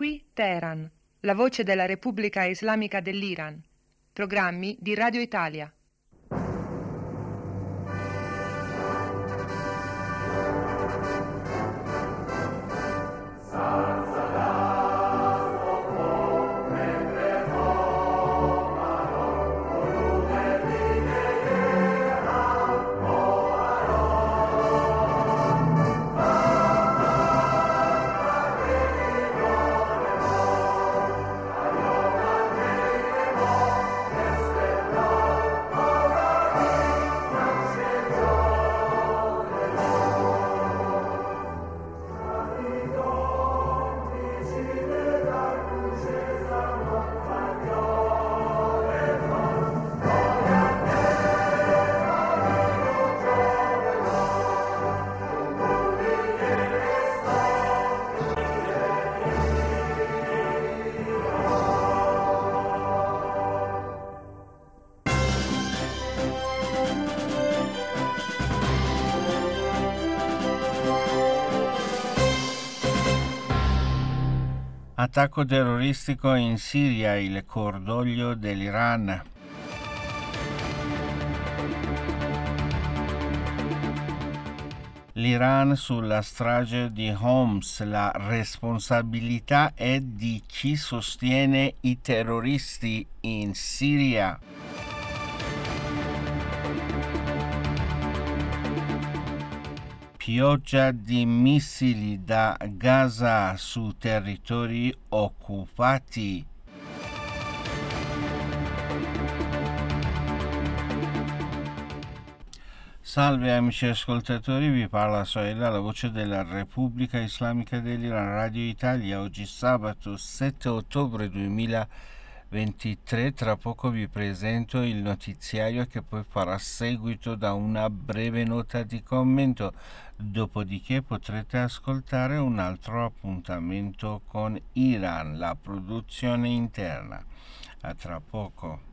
Qui Teheran, la voce della Repubblica Islamica dell'Iran. Programmi di Radio Italia. Attacco terroristico in Siria, il cordoglio dell'Iran. L'Iran sulla strage di Homs, la responsabilità è di chi sostiene i terroristi in Siria. Pioggia di missili da Gaza su territori occupati. Salve amici ascoltatori, vi parla Soela, la voce della Repubblica Islamica dell'Iran, Radio Italia. Oggi sabato 7 ottobre 2023, tra poco vi presento il notiziario che poi farà seguito da una breve nota di commento, dopodiché potrete ascoltare un altro appuntamento con Iran, la produzione interna. A tra poco.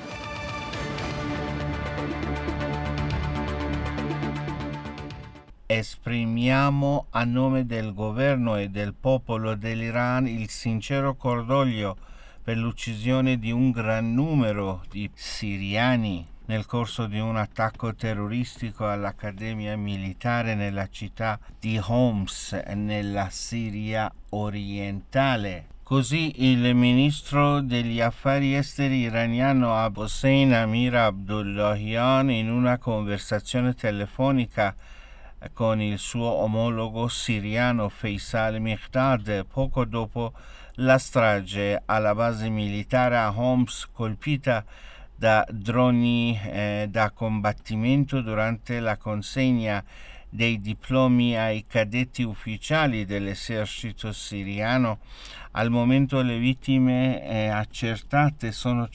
Esprimiamo a nome del governo e del popolo dell'Iran il sincero cordoglio per l'uccisione di un gran numero di siriani nel corso di un attacco terroristico all'Accademia Militare nella città di Homs, nella Siria orientale. Così il ministro degli affari esteri iraniano Hossein Amir Abdullahian, in una conversazione telefonica con il suo omologo siriano Faisal Miqdad poco dopo la strage alla base militare a Homs colpita da droni da combattimento durante la consegna dei diplomi ai cadetti ufficiali dell'esercito siriano. Al momento le vittime accertate sono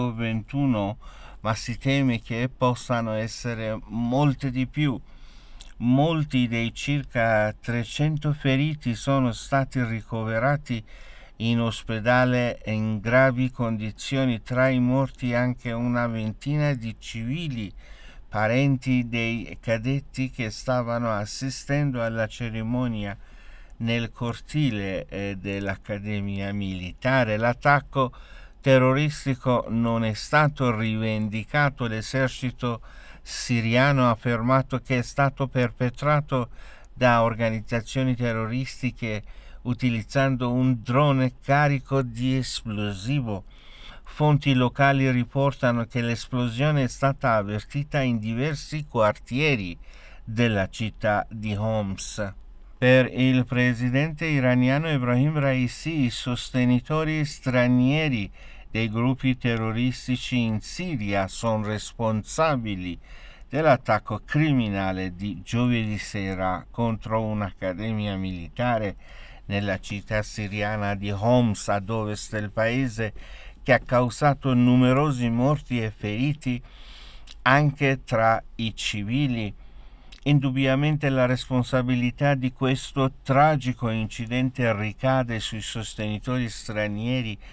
121, ma si teme che possano essere molte di più. Molti dei circa 300 feriti sono stati ricoverati in ospedale in gravi condizioni, tra i morti anche una ventina di civili, parenti dei cadetti che stavano assistendo alla cerimonia nel cortile dell'Accademia Militare. L'attacco terroristico non è stato rivendicato, l'esercito siriano ha affermato che è stato perpetrato da organizzazioni terroristiche utilizzando un drone carico di esplosivo. Fonti locali riportano che l'esplosione è stata avvertita in diversi quartieri della città di Homs. Per il presidente iraniano Ebrahim Raisi, i sostenitori stranieri dei gruppi terroristici in Siria sono responsabili dell'attacco criminale di giovedì sera contro un'accademia militare nella città siriana di Homs, ad ovest del paese, che ha causato numerosi morti e feriti anche tra i civili. Indubbiamente la responsabilità di questo tragico incidente ricade sui sostenitori stranieri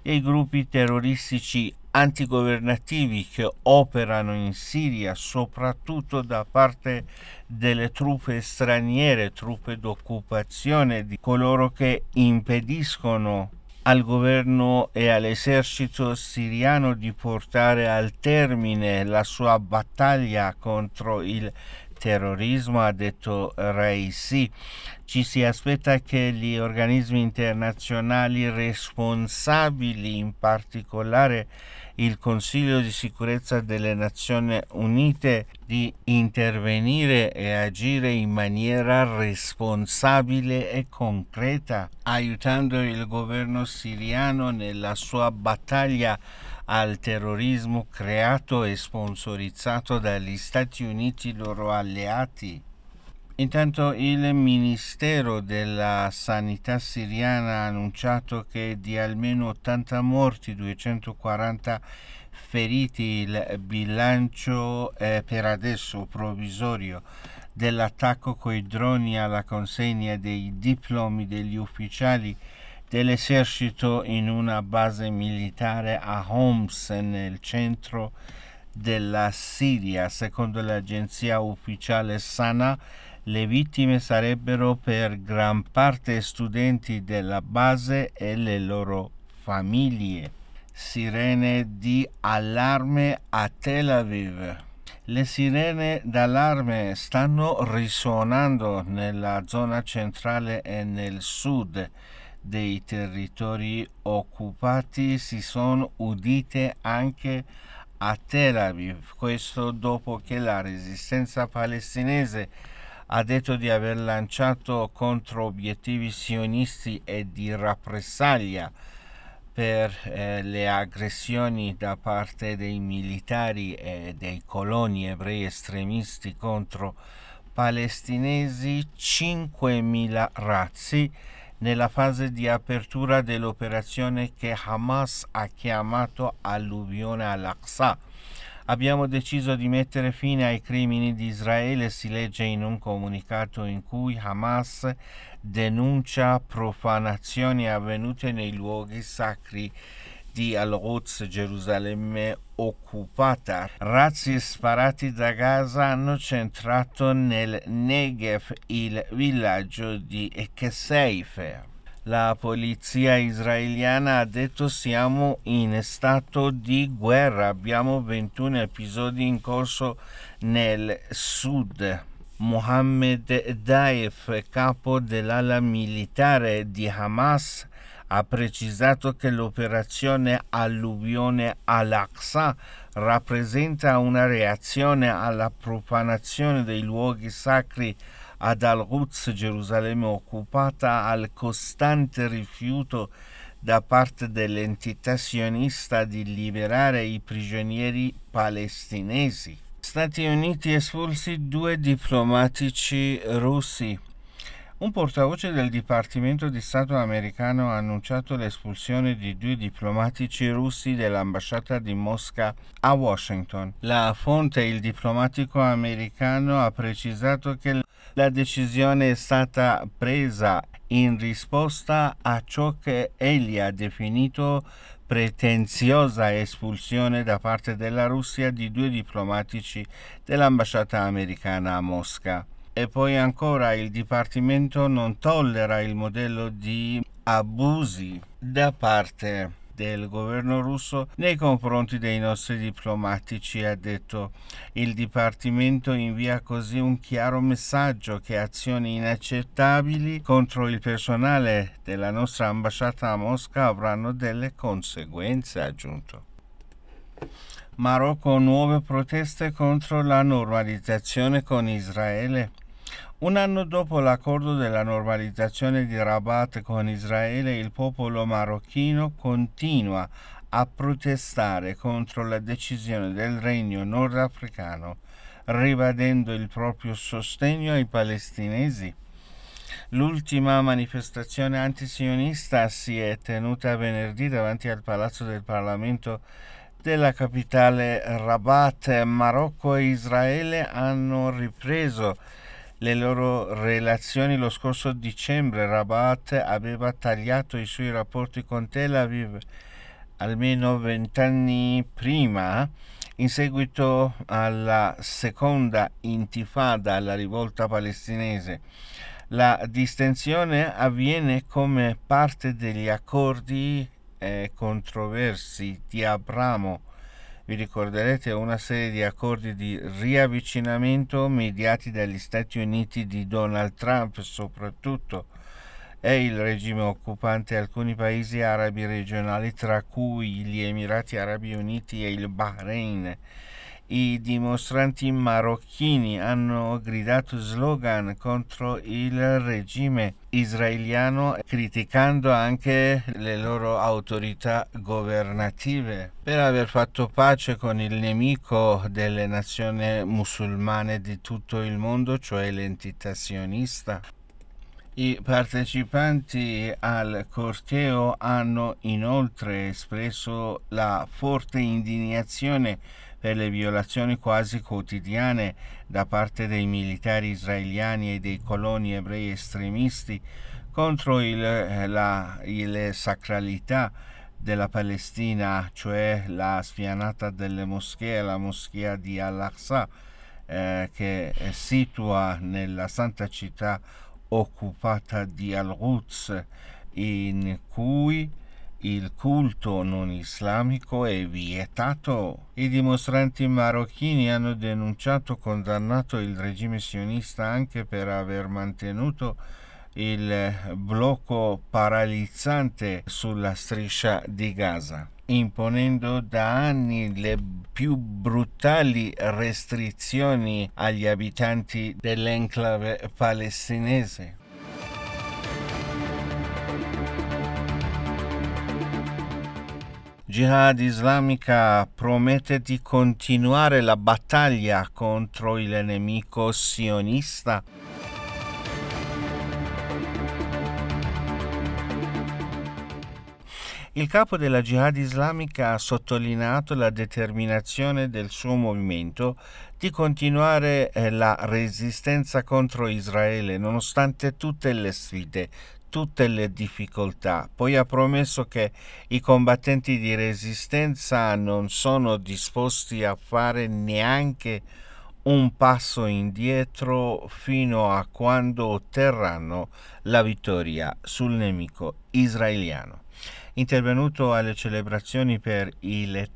e i gruppi terroristici antigovernativi che operano in Siria, soprattutto da parte delle truppe straniere, truppe d'occupazione, di coloro che impediscono al governo e all'esercito siriano di portare al termine la sua battaglia contro il terrorismo, ha detto Raisi. Ci si aspetta che gli organismi internazionali responsabili, in particolare il Consiglio di sicurezza delle Nazioni Unite, di intervenire e agire in maniera responsabile e concreta, aiutando il governo siriano nella sua battaglia al terrorismo creato e sponsorizzato dagli Stati Uniti, loro alleati. Intanto il Ministero della Sanità siriana ha annunciato che di almeno 80 morti, 240 feriti il bilancio per adesso provvisorio dell'attacco coi droni alla consegna dei diplomi degli ufficiali dell'esercito in una base militare a Homs, nel centro della Siria. Secondo l'agenzia ufficiale Sana, le vittime sarebbero per gran parte studenti della base e le loro famiglie. Sirene di allarme a Tel Aviv. Le sirene d'allarme stanno risuonando nella zona centrale e nel sud dei territori occupati, si sono udite anche a Tel Aviv. Questo dopo che la resistenza palestinese ha detto di aver lanciato contro obiettivi sionisti e di rappresaglia per le aggressioni da parte dei militari e dei coloni ebrei estremisti contro palestinesi 5.000 razzi nella fase di apertura dell'operazione che Hamas ha chiamato alluvione al-Aqsa. Abbiamo deciso di mettere fine ai crimini di Israele, si legge in un comunicato in cui Hamas denuncia profanazioni avvenute nei luoghi sacri di Al-Quds, Gerusalemme occupata. Razzi sparati da Gaza hanno centrato nel Negev il villaggio di Keseife. La polizia israeliana ha detto: siamo in stato di guerra, abbiamo 21 episodi in corso nel sud. Mohammed Daif, capo dell'ala militare di Hamas, ha precisato che l'operazione alluvione al-Aqsa rappresenta una reazione alla profanazione dei luoghi sacri ad Al-Quds, Gerusalemme occupata, al costante rifiuto da parte dell'entità sionista di liberare i prigionieri palestinesi. Stati Uniti espulsi 2 diplomatici russi. Un portavoce del Dipartimento di Stato americano ha annunciato l'espulsione di 2 diplomatici russi dell'ambasciata di Mosca a Washington. La fonte, il diplomatico americano, ha precisato che la decisione è stata presa in risposta a ciò che egli ha definito pretenziosa espulsione da parte della Russia di 2 diplomatici dell'ambasciata americana a Mosca. E poi ancora, il Dipartimento non tollera il modello di abusi da parte del governo russo nei confronti dei nostri diplomatici, ha detto. Il Dipartimento invia così un chiaro messaggio che azioni inaccettabili contro il personale della nostra ambasciata a Mosca avranno delle conseguenze, ha aggiunto. Marocco, nuove proteste contro la normalizzazione con Israele. Un anno dopo l'accordo della normalizzazione di Rabat con Israele, il popolo marocchino continua a protestare contro la decisione del Regno nordafricano, ribadendo il proprio sostegno ai palestinesi. L'ultima manifestazione antisionista si è tenuta venerdì davanti al Palazzo del Parlamento della capitale Rabat. Marocco e Israele hanno ripreso le loro relazioni lo scorso dicembre. Rabat aveva tagliato i suoi rapporti con Tel Aviv almeno 20 anni prima, in seguito alla seconda intifada, alla rivolta palestinese. La distensione avviene come parte degli accordi controversi di Abramo. Vi ricorderete una serie di accordi di riavvicinamento mediati dagli Stati Uniti di Donald Trump soprattutto e il regime occupante alcuni paesi arabi regionali, tra cui gli Emirati Arabi Uniti e il Bahrain. I dimostranti marocchini hanno gridato slogan contro il regime israeliano, criticando anche le loro autorità governative per aver fatto pace con il nemico delle nazioni musulmane di tutto il mondo, cioè l'entità sionista. I partecipanti al corteo hanno inoltre espresso la forte indignazione per le violazioni quasi quotidiane da parte dei militari israeliani e dei coloni ebrei estremisti contro le sacralità della Palestina, cioè la spianata delle moschee, la moschea di Al-Aqsa, che situa nella santa città occupata di Al-Quds, in cui il culto non islamico è vietato. I dimostranti marocchini hanno denunciato e condannato il regime sionista anche per aver mantenuto il blocco paralizzante sulla striscia di Gaza, imponendo da anni le più brutali restrizioni agli abitanti dell'enclave palestinese. Jihad islamica promette di continuare la battaglia contro il nemico sionista. Il capo della Jihad islamica ha sottolineato la determinazione del suo movimento di continuare la resistenza contro Israele nonostante tutte le sfide, tutte le difficoltà. Poi ha promesso che i combattenti di resistenza non sono disposti a fare neanche un passo indietro fino a quando otterranno la vittoria sul nemico israeliano. Intervenuto alle celebrazioni per il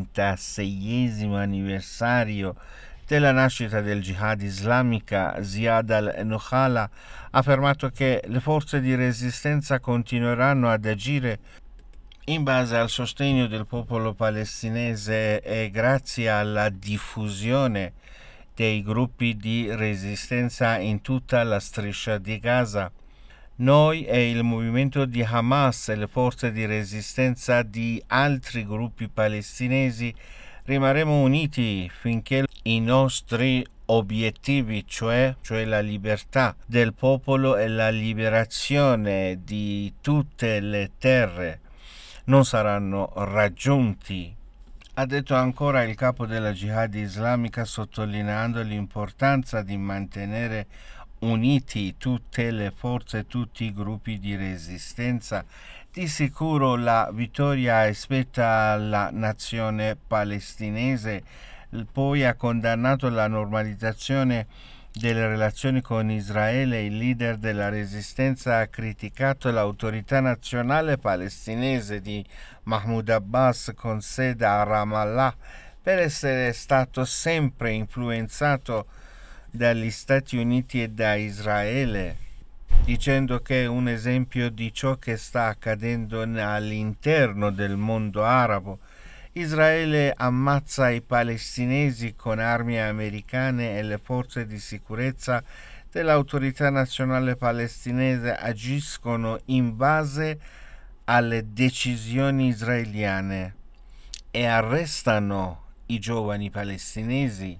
36esimo anniversario della nascita del Jihad islamica, Ziad al-Nukhala ha affermato che le forze di resistenza continueranno ad agire in base al sostegno del popolo palestinese e grazie alla diffusione dei gruppi di resistenza in tutta la striscia di Gaza. Noi e il movimento di Hamas e le forze di resistenza di altri gruppi palestinesi rimarremo uniti finché i nostri obiettivi, cioè la libertà del popolo e la liberazione di tutte le terre, non saranno raggiunti. Ha detto ancora il capo della Jihad islamica, sottolineando l'importanza di mantenere uniti tutte le forze, tutti i gruppi di resistenza. Di sicuro la vittoria aspetta alla nazione palestinese. Poi ha condannato la normalizzazione delle relazioni con Israele. Il leader della resistenza ha criticato l'autorità nazionale palestinese di Mahmoud Abbas con sede a Ramallah per essere stato sempre influenzato dagli Stati Uniti e da Israele, dicendo che è un esempio di ciò che sta accadendo all'interno del mondo arabo. Israele ammazza i palestinesi con armi americane e le forze di sicurezza dell'autorità nazionale palestinese agiscono in base alle decisioni israeliane e arrestano i giovani palestinesi.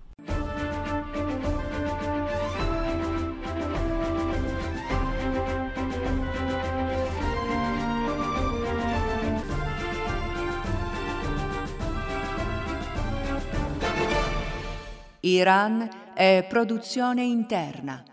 Iran è produzione interna.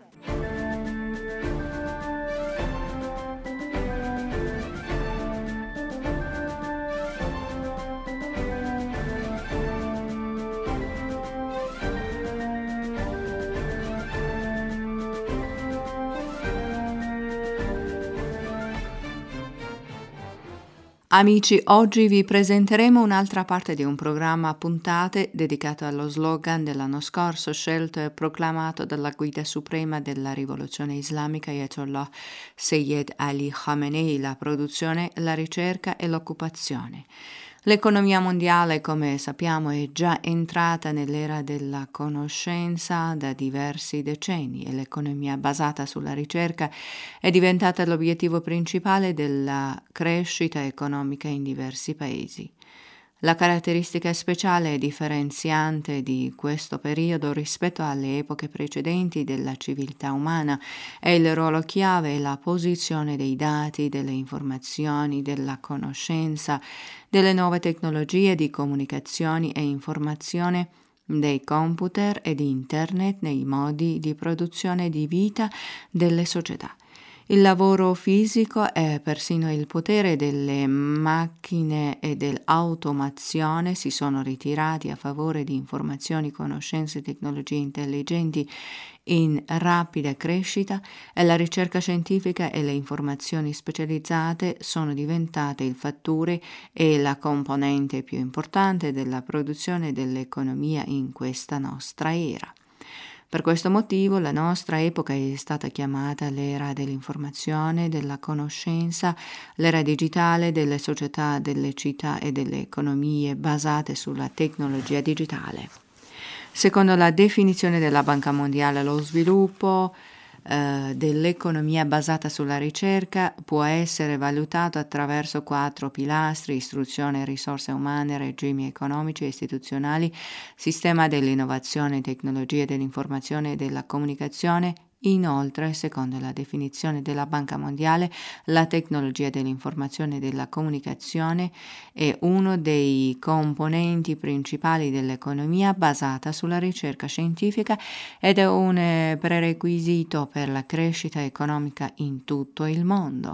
Amici, oggi vi presenteremo un'altra parte di un programma a puntate dedicato allo slogan dell'anno scorso, scelto e proclamato dalla guida suprema della rivoluzione islamica Ayatollah Sayyid Ali Khamenei: la produzione, la ricerca e l'occupazione. L'economia mondiale, come sappiamo, è già entrata nell'era della conoscenza da diversi decenni e l'economia basata sulla ricerca è diventata l'obiettivo principale della crescita economica in diversi paesi. La caratteristica speciale e differenziante di questo periodo rispetto alle epoche precedenti della civiltà umana è il ruolo chiave e la posizione dei dati, delle informazioni, della conoscenza, delle nuove tecnologie di comunicazioni e informazione, dei computer e di internet nei modi di produzione di vita delle società. Il lavoro fisico e persino il potere delle macchine e dell'automazione si sono ritirati a favore di informazioni, conoscenze e tecnologie intelligenti in rapida crescita e la ricerca scientifica e le informazioni specializzate sono diventate il fattore e la componente più importante della produzione dell'economia in questa nostra era. Per questo motivo la nostra epoca è stata chiamata l'era dell'informazione, della conoscenza, l'era digitale delle società, delle città e delle economie basate sulla tecnologia digitale. Secondo la definizione della Banca Mondiale, lo sviluppo dell'economia basata sulla ricerca può essere valutato attraverso 4 pilastri: istruzione, risorse umane, regimi economici e istituzionali, sistema dell'innovazione, tecnologie dell'informazione e della comunicazione. Inoltre, secondo la definizione della Banca Mondiale, la tecnologia dell'informazione e della comunicazione è uno dei componenti principali dell'economia basata sulla ricerca scientifica ed è un prerequisito per la crescita economica in tutto il mondo.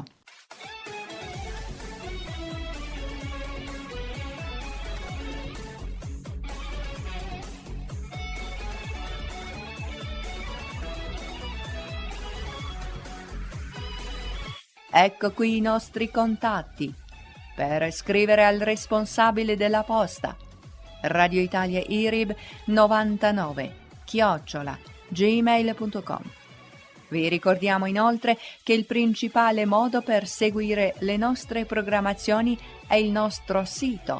Ecco qui i nostri contatti. Per scrivere al responsabile della posta: Radio Italia IRIB 99@gmail.com. Vi ricordiamo inoltre che il principale modo per seguire le nostre programmazioni è il nostro sito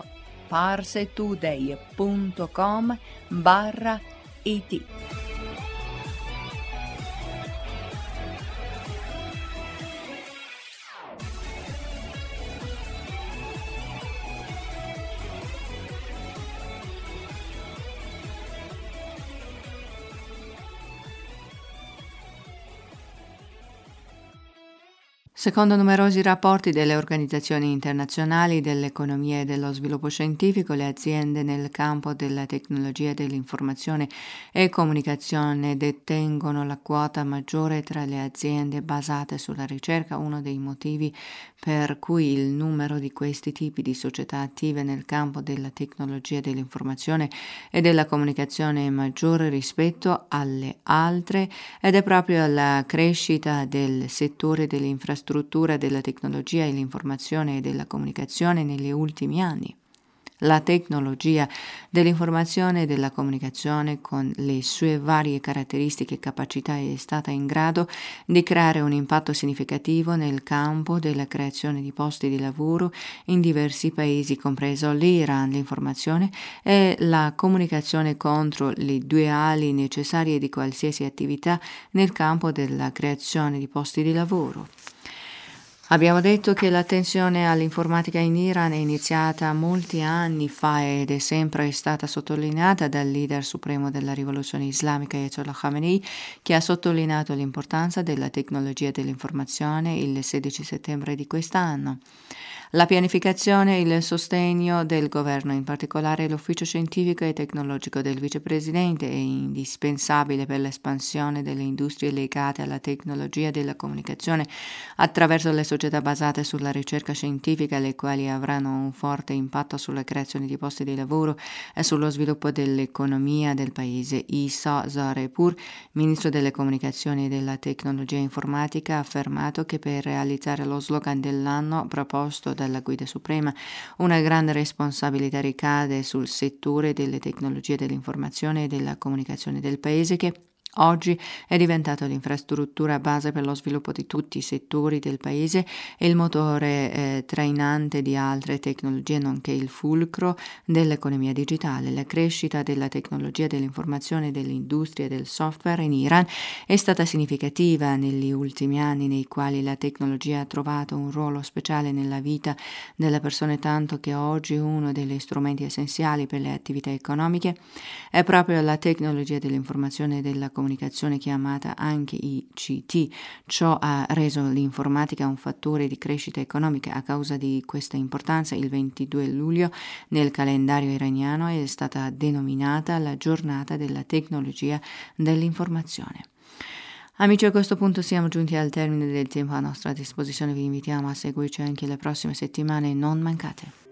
parsetoday.com/it. Secondo numerosi rapporti delle organizzazioni internazionali dell'economia e dello sviluppo scientifico, le aziende nel campo della tecnologia dell'informazione e comunicazione detengono la quota maggiore tra le aziende basate sulla ricerca, uno dei motivi per cui il numero di questi tipi di società attive nel campo della tecnologia dell'informazione e della comunicazione è maggiore rispetto alle altre, ed è proprio la crescita del settore dell'infrastruttura, della tecnologia e l'informazione e della comunicazione negli ultimi anni. La tecnologia dell'informazione e della comunicazione, con le sue varie caratteristiche e capacità, è stata in grado di creare un impatto significativo nel campo della creazione di posti di lavoro in diversi paesi, compreso l'Iran. L'informazione e la comunicazione contro le due ali necessarie di qualsiasi attività nel campo della creazione di posti di lavoro. Abbiamo detto che l'attenzione all'informatica in Iran è iniziata molti anni fa ed è sempre stata sottolineata dal leader supremo della rivoluzione islamica Ayatollah Khamenei, che ha sottolineato l'importanza della tecnologia dell'informazione il 16 settembre di quest'anno. La pianificazione e il sostegno del governo, in particolare l'ufficio scientifico e tecnologico del vicepresidente, è indispensabile per l'espansione delle industrie legate alla tecnologia della comunicazione attraverso le società basate sulla ricerca scientifica, le quali avranno un forte impatto sulla creazione di posti di lavoro e sullo sviluppo dell'economia del paese. Isa Zarepur, ministro delle comunicazioni e della tecnologia informatica, ha affermato che per realizzare lo slogan dell'anno proposto dalla Guida Suprema, una grande responsabilità ricade sul settore delle tecnologie dell'informazione e della comunicazione del Paese, che oggi è diventato l'infrastruttura base per lo sviluppo di tutti i settori del Paese e il motore trainante di altre tecnologie, nonché il fulcro dell'economia digitale. La crescita della tecnologia dell'informazione, dell'industria e del software in Iran è stata significativa negli ultimi anni, nei quali la tecnologia ha trovato un ruolo speciale nella vita delle persone, tanto che oggi uno degli strumenti essenziali per le attività economiche è proprio la tecnologia dell'informazione e della comunicazione, chiamata anche ICT. Ciò ha reso l'informatica un fattore di crescita economica. A causa di questa importanza, il 22 luglio nel calendario iraniano è stata denominata la giornata della tecnologia dell'informazione. Amici, a questo punto siamo giunti al termine del tempo a nostra disposizione. Vi invitiamo a seguirci anche le prossime settimane. Non mancate.